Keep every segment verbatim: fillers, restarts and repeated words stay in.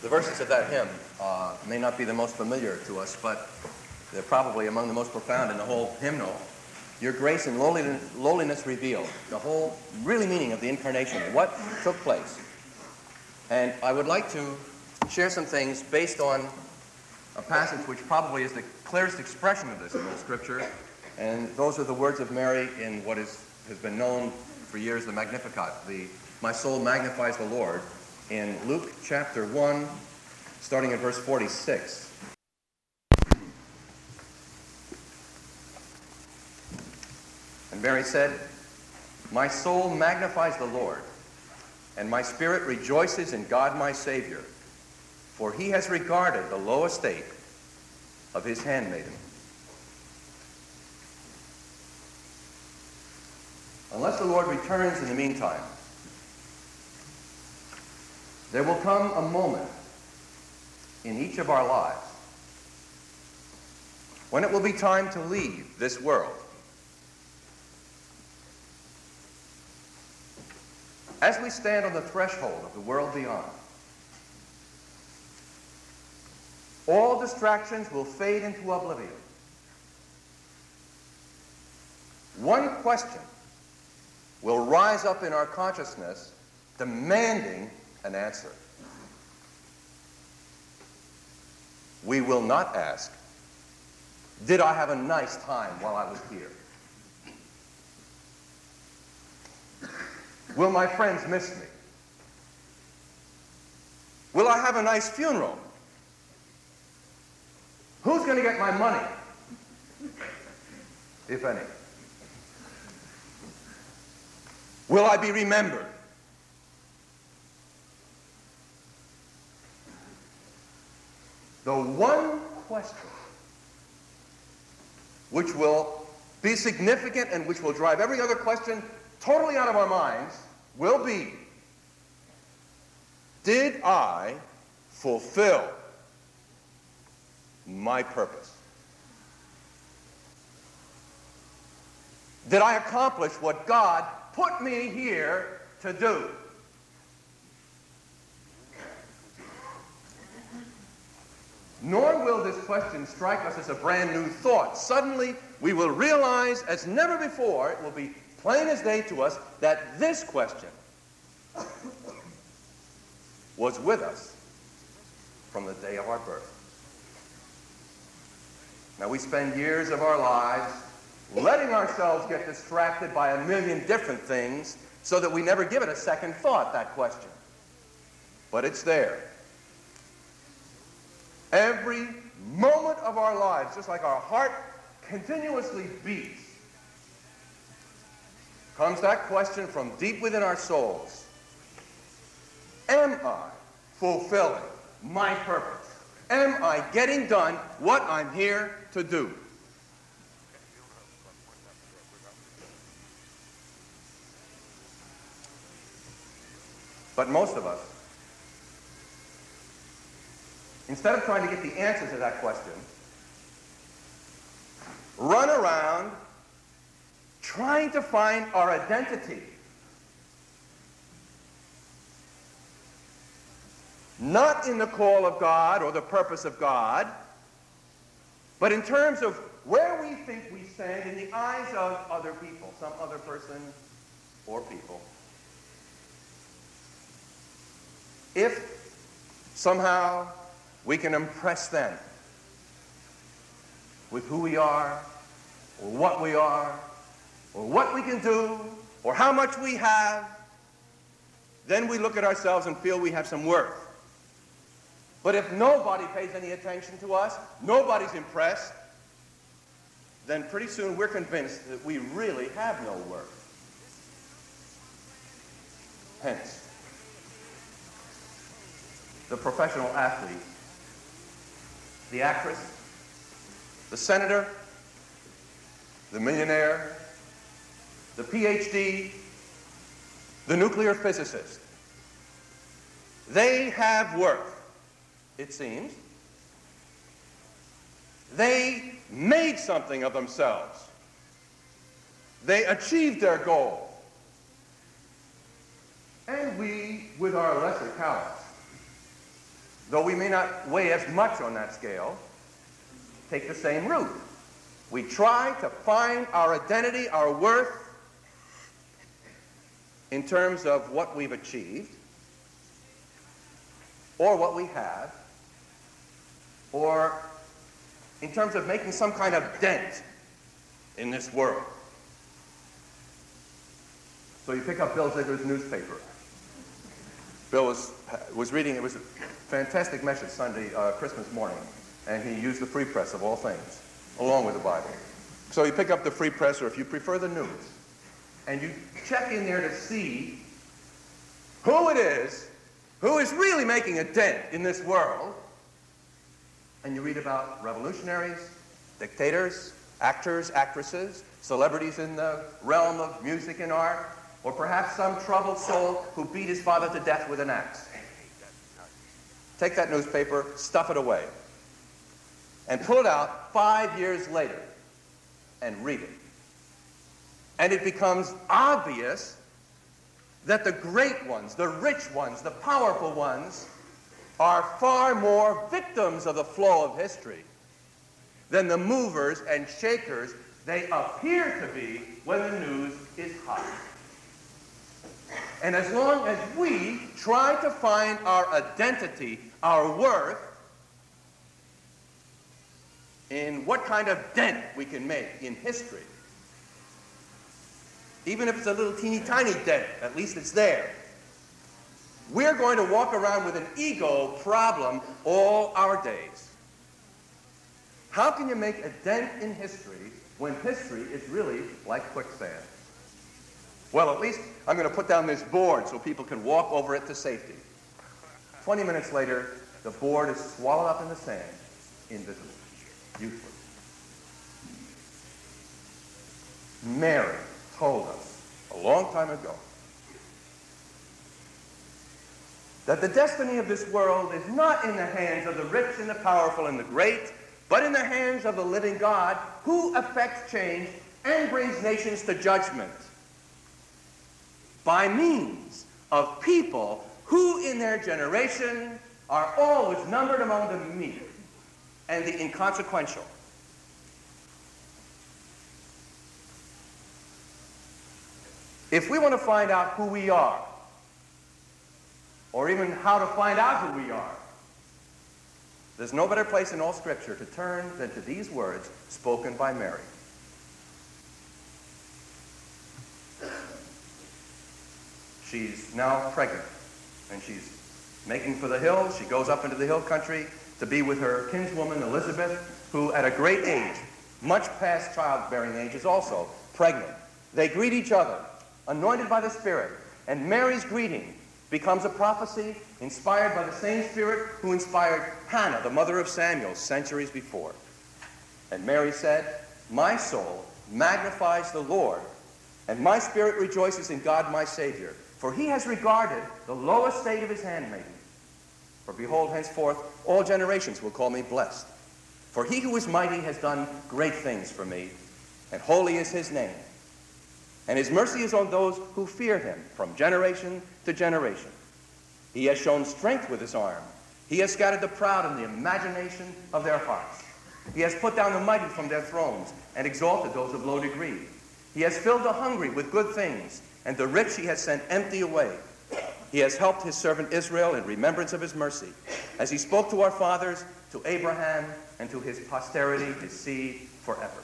The verses of that hymn uh, may not be the most familiar to us, but they're probably among the most profound in the whole hymnal. Your grace and lowliness, lowliness revealed, the whole really meaning of the incarnation, what took place. And I would like to share some things based on a passage which probably is the clearest expression of this in the Scripture, and those are the words of Mary in what is, has been known for years, the Magnificat, the "My soul magnifies the Lord," in Luke chapter one, starting at verse forty-six. And Mary said, "My soul magnifies the Lord, and my spirit rejoices in God my Savior, for he has regarded the low estate of his handmaiden." Unless the Lord returns in the meantime, there will come a moment in each of our lives when it will be time to leave this world. As we stand on the threshold of the world beyond, all distractions will fade into oblivion. One question will rise up in our consciousness demanding an answer. We will not ask, "Did I have a nice time while I was here? Will my friends miss me? Will I have a nice funeral? Who's going to get my money, if any? Will I be remembered?" The one question which will be significant and which will drive every other question totally out of our minds will be, did I fulfill my purpose? Did I accomplish what God put me here to do? Nor will this question strike us as a brand new thought. Suddenly, we will realize, as never before, it will be plain as day to us, that this question was with us from the day of our birth. Now, we spend years of our lives letting ourselves get distracted by a million different things so that we never give it a second thought, that question. But it's there. Every moment of our lives, just like our heart continuously beats, comes that question from deep within our souls. Am I fulfilling my purpose? Am I getting done what I'm here to do? But most of us, instead of trying to get the answer to that question, run around trying to find our identity. Not in the call of God or the purpose of God, but in terms of where we think we stand in the eyes of other people, some other person or people. If somehow we can impress them with who we are, or what we are, or what we can do, or how much we have, then we look at ourselves and feel we have some worth. But if nobody pays any attention to us, nobody's impressed, then pretty soon we're convinced that we really have no worth. Hence, the professional athlete, the actress, the senator, the millionaire, the P H D, the nuclear physicist. They have worth, it seems. They made something of themselves. They achieved their goal. And we, with our lesser talents, though we may not weigh as much on that scale, take the same route. We try to find our identity, our worth, in terms of what we've achieved, or what we have, or in terms of making some kind of dent in this world. So you pick up Bill Ziegler's newspaper. Bill was, was reading, it was a fantastic message Sunday, uh, Christmas morning, and he used the Free Press of all things, along with the Bible. So you pick up the Free Press, or if you prefer the news, and you check in there to see who it is who is really making a dent in this world. And you read about revolutionaries, dictators, actors, actresses, celebrities in the realm of music and art, or perhaps some troubled soul who beat his father to death with an axe. Take that newspaper, stuff it away, and pull it out five years later and read it. And it becomes obvious that the great ones, the rich ones, the powerful ones are far more victims of the flow of history than the movers and shakers they appear to be when the news is hot. And as long as we try to find our identity, our worth, in what kind of dent we can make in history, even if it's a little teeny tiny dent, at least it's there, we're going to walk around with an ego problem all our days. How can you make a dent in history when history is really like quicksand? Well, at least I'm going to put down this board so people can walk over it to safety. Twenty minutes later, the board is swallowed up in the sand, invisible, useless. Mary told us a long time ago that the destiny of this world is not in the hands of the rich and the powerful and the great, but in the hands of the living God who effects change and brings nations to judgment by means of people who in their generation are always numbered among the meek and the inconsequential. If we want to find out who we are, or even how to find out who we are, there's no better place in all Scripture to turn than to these words spoken by Mary. She's now pregnant, and she's making for the hills. She goes up into the hill country to be with her kinswoman Elizabeth, who at a great age, much past childbearing age, is also pregnant. They greet each other, anointed by the Spirit, and Mary's greeting becomes a prophecy inspired by the same Spirit who inspired Hannah, the mother of Samuel, centuries before. And Mary said, "My soul magnifies the Lord, and my spirit rejoices in God my Savior, for he has regarded the low estate of his handmaiden. For behold, henceforth all generations will call me blessed. For he who is mighty has done great things for me, and holy is his name. And his mercy is on those who fear him from generation to generation. He has shown strength with his arm. He has scattered the proud in the imagination of their hearts. He has put down the mighty from their thrones and exalted those of low degree. He has filled the hungry with good things, and the rich he has sent empty away. He has helped his servant Israel in remembrance of his mercy, as he spoke to our fathers, to Abraham, and to his posterity, his seed, forever."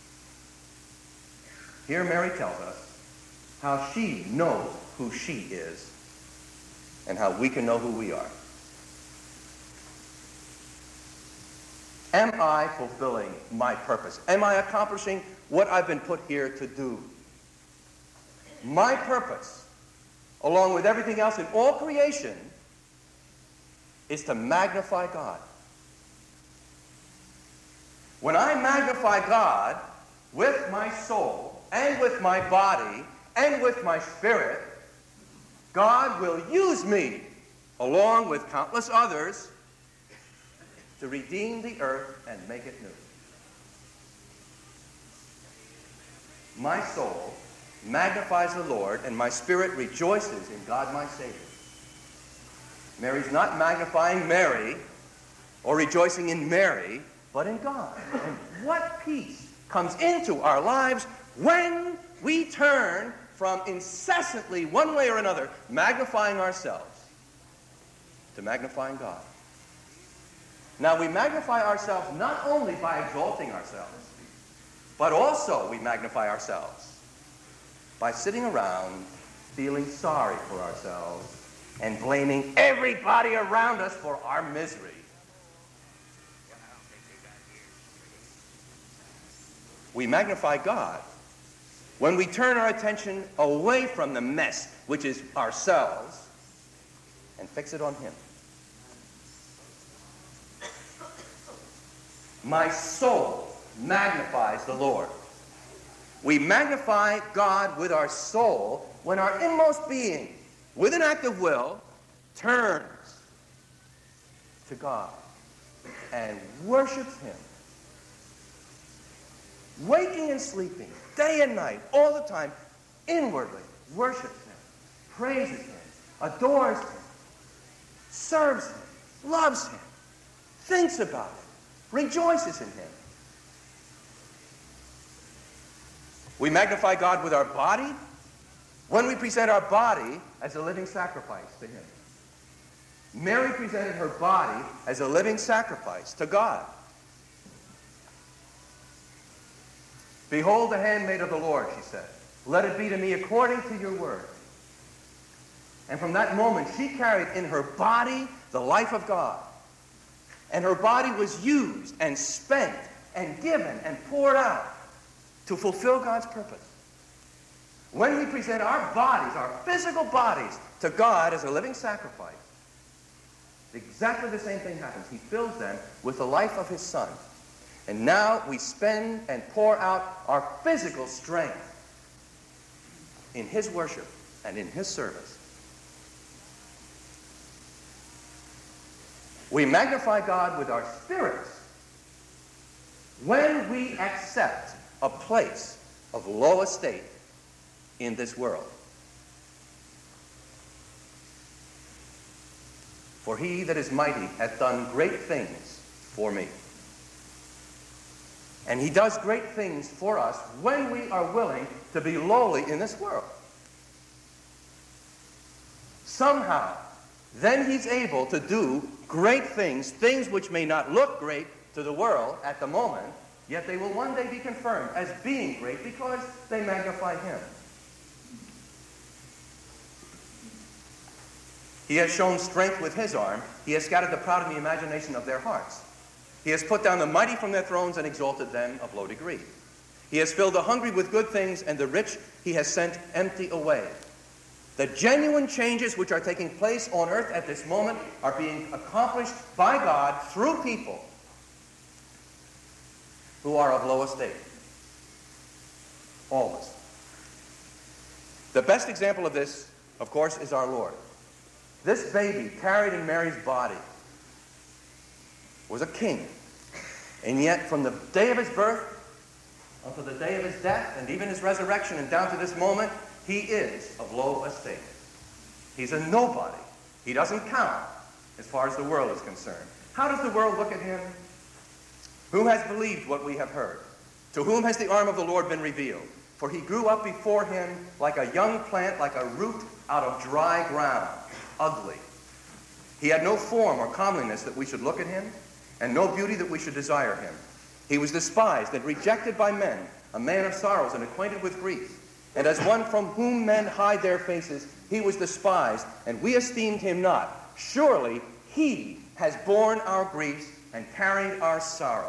Here Mary tells us how she knows who she is and how we can know who we are. Am I fulfilling my purpose? Am I accomplishing what I've been put here to do? My purpose, along with everything else in all creation, is to magnify God. When I magnify God with my soul, and with my body, and with my spirit, God will use me, along with countless others, to redeem the earth and make it new. My soul magnifies the Lord, and my spirit rejoices in God my Savior. Mary's not magnifying Mary or rejoicing in Mary, but in God. And what peace comes into our lives when we turn from incessantly, one way or another, magnifying ourselves to magnifying God. Now, we magnify ourselves not only by exalting ourselves, but also we magnify ourselves by sitting around feeling sorry for ourselves and blaming everybody around us for our misery. We magnify God when we turn our attention away from the mess, which is ourselves, and fix it on Him. My soul magnifies the Lord. We magnify God with our soul when our inmost being, with an act of will, turns to God and worships Him. Waking and sleeping, day and night, all the time, inwardly worships Him, praises Him, adores Him, serves Him, loves Him, thinks about Him, rejoices in Him. We magnify God with our body when we present our body as a living sacrifice to Him. Mary presented her body as a living sacrifice to God. Behold the handmaid of the Lord, she said. Let it be to me according to your word. And from that moment, she carried in her body the life of God. And her body was used and spent and given and poured out to fulfill God's purpose. When we present our bodies, our physical bodies, to God as a living sacrifice, exactly the same thing happens. He fills them with the life of His Son. And now we spend and pour out our physical strength in His worship and in His service. We magnify God with our spirits when we accept a place of low estate in this world. For He that is mighty hath done great things for me. And He does great things for us when we are willing to be lowly in this world. Somehow, then He's able to do great things, things which may not look great to the world at the moment, yet they will one day be confirmed as being great because they magnify Him. He has shown strength with His arm. He has scattered the proud in the imagination of their hearts. He has put down the mighty from their thrones and exalted them of low degree. He has filled the hungry with good things, and the rich He has sent empty away. The genuine changes which are taking place on earth at this moment are being accomplished by God through people who are of low estate. Always. The best example of this, of course, is our Lord. This baby carried in Mary's body was a king. And yet, from the day of His birth until the day of His death and even His resurrection and down to this moment, He is of low estate. He's a nobody. He doesn't count as far as the world is concerned. How does the world look at Him? Who has believed what we have heard? To whom has the arm of the Lord been revealed? For He grew up before Him like a young plant, like a root out of dry ground, ugly. He had no form or comeliness that we should look at Him, and no beauty that we should desire Him. He was despised and rejected by men, a man of sorrows and acquainted with grief. And as one from whom men hide their faces, He was despised, and we esteemed Him not. Surely He has borne our griefs and carried our sorrows.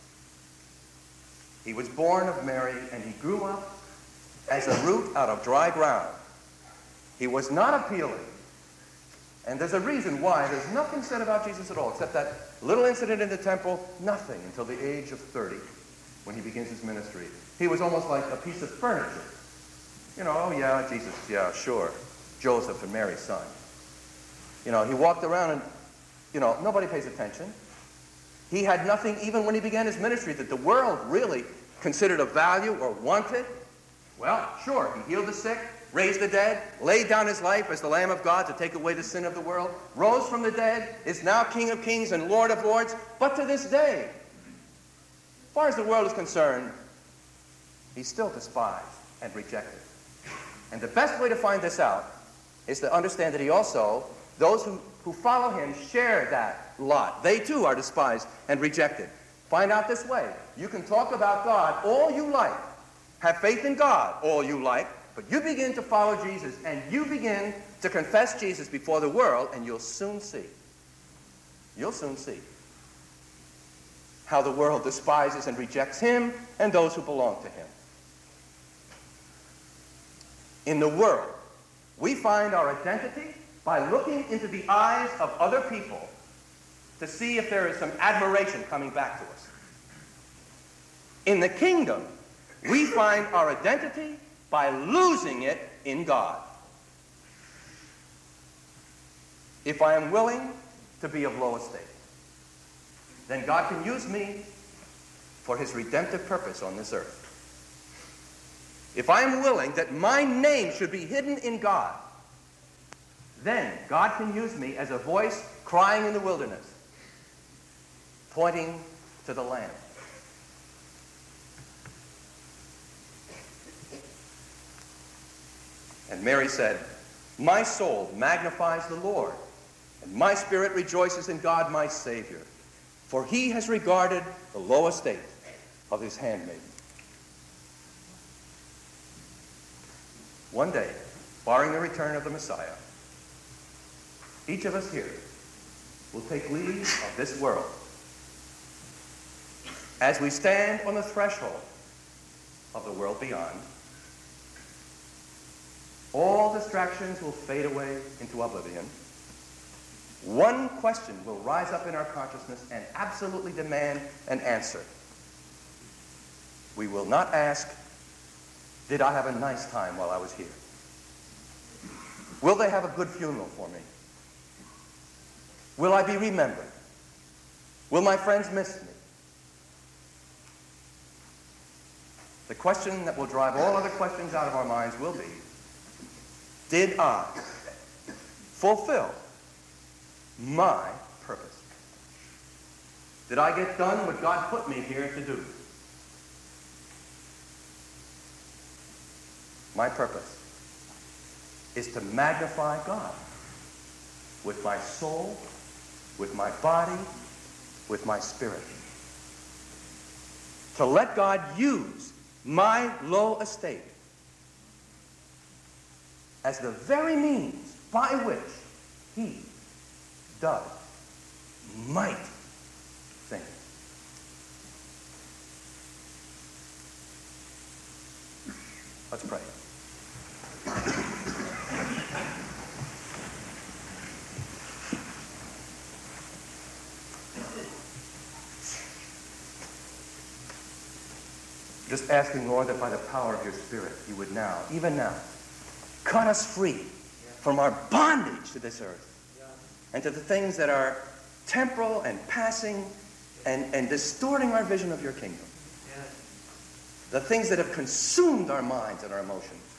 He was born of Mary, and He grew up as a root out of dry ground. He was not appealing. And there's a reason why there's nothing said about Jesus at all, except that little incident in the temple, nothing until the age of thirty, when He begins His ministry. He was almost like a piece of furniture. You know, oh yeah, Jesus, yeah, sure. Joseph and Mary's son. You know, He walked around and, you know, nobody pays attention. He had nothing, even when He began His ministry, that the world really considered of value or wanted. Well, sure, He healed the sick, raised the dead, laid down his life as the Lamb of God to take away the sin of the world, rose from the dead, is now King of kings and Lord of lords, but to this day, as far as the world is concerned, he's still despised and rejected. And the best way to find this out is to understand that he also, those who, who follow him, share that lot. They too are despised and rejected. Find out this way. You can talk about God all you like, have faith in God all you like, but you begin to follow Jesus and you begin to confess Jesus before the world, and you'll soon see, you'll soon see how the world despises and rejects him and those who belong to him. In the world, we find our identity by looking into the eyes of other people to see if there is some admiration coming back to us. In the kingdom, we find our identity by losing it in God. If I am willing to be of low estate, then God can use me for his redemptive purpose on this earth. If I am willing that my name should be hidden in God, then God can use me as a voice crying in the wilderness, pointing to the Lamb. And Mary said, "My soul magnifies the Lord, and my spirit rejoices in God my Savior, for he has regarded the low estate of his handmaiden." One day, barring the return of the Messiah, each of us here will take leave of this world. As we stand on the threshold of the world beyond, all distractions will fade away into oblivion. One question will rise up in our consciousness and absolutely demand an answer. We will not ask, "Did I have a nice time while I was here?" Will they have a good funeral for me? Will I be remembered? Will my friends miss me? The question that will drive all other questions out of our minds will be, did I fulfill my purpose? Did I get done what God put me here to do? My purpose is to magnify God with my soul, with my body, with my spirit. To let God use my low estate as the very means by which he does mighty things. Let's pray. Just asking, Lord, that by the power of your Spirit, you would now, even now, cut us free from our bondage to this earth and to the things that are temporal and passing and, and distorting our vision of your kingdom. The things that have consumed our minds and our emotions.